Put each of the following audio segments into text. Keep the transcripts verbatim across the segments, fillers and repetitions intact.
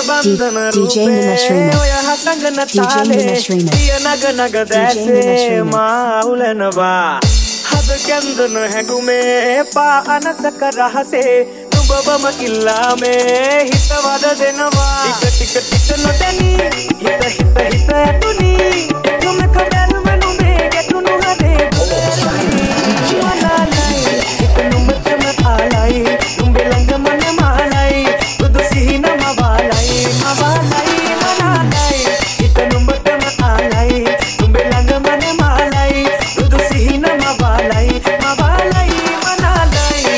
D J Nimesh Remix. D J Nimesh Remix. නග නග දැසේ මා උලනවා හද කැන්දන හැඟුමේ පා අනසක රහසේ නුඹවම කිල්ලා මේ හිත වද දෙනවා ටික ටික ටික නොදැනී හිත හිත හිත ඇතුනි තුම කඩල් මනුමේ ගැටුණු හදේ මනාලයි හිත නුඹටම ආලයි නුඹ ළඟ මන මාලයි බුදු සිහින මවාලයි මවාලයි මනාලයි හිත නුඹටම ආලයි නුඹ ළඟ මන මාලයි බුදු සිහින මවාලයි මවාලයි මනාලයි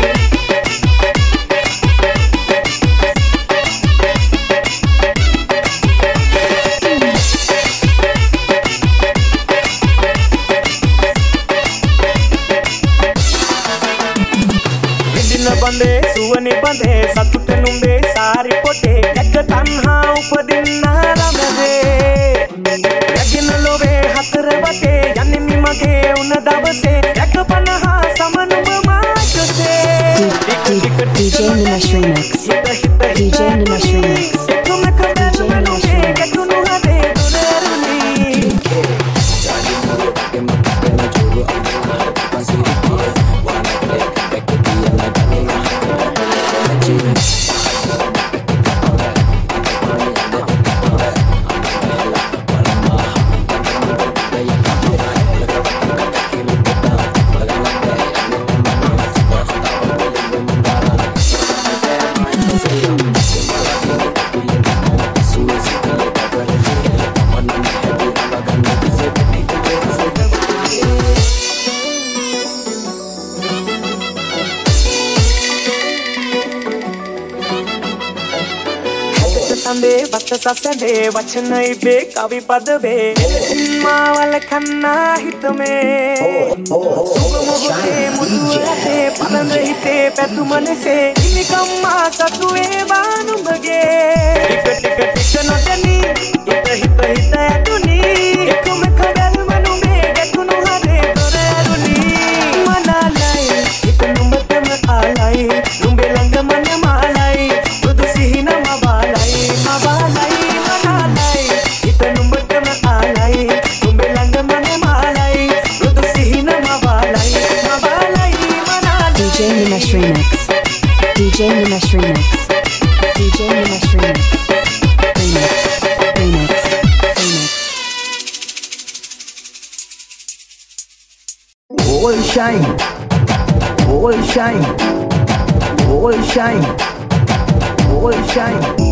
බඳේ සුවනේ බඳේ සතුට නුඹේ සාරි පොටේ එක තණ්හා උපදින්න රමදේ රැගෙන ලෝවේ හතර වටේ යන්නේ මගේ උන දවසේ එක පනහා සම නුඹ මාකසේ D J Nimesh Remix. D J Nimesh Remix. තුම කඩල් මනුමේ ගැටුණු හදේ දුරරුනි සඳේ වත සසඳේ වචන ඉබේ කවි පද වේ මාවල කන්නා හිතමේ සුබ මොහොතේ මුදුරේ පලඳ හිතේ පැතුමනසේ හිමිකම්මා සතුවේ වානුඹගේ ටික ටික ටික නොදැනී හිත හිත හිත ඇතුනි එකම කඩල් මනුමේ ගැටුණු හදේ දොරරුනි මනාලයි හිත නුඹටම ආලයි නුඹ ළඟ මන මාලයි බුදු සිහින මවාලයි මවාලයි මනාලයි හිත නුඹටම ආලයි නුඹ ළඟ මන මාලයි බුදු සිහින මවාලයි මවාලයි මනාලයි D J Nimesh Remix. D J Nimesh Remix. D J Nimesh Remix. Remix. Remix. Remix. All shine, all shine, all shine, all shine.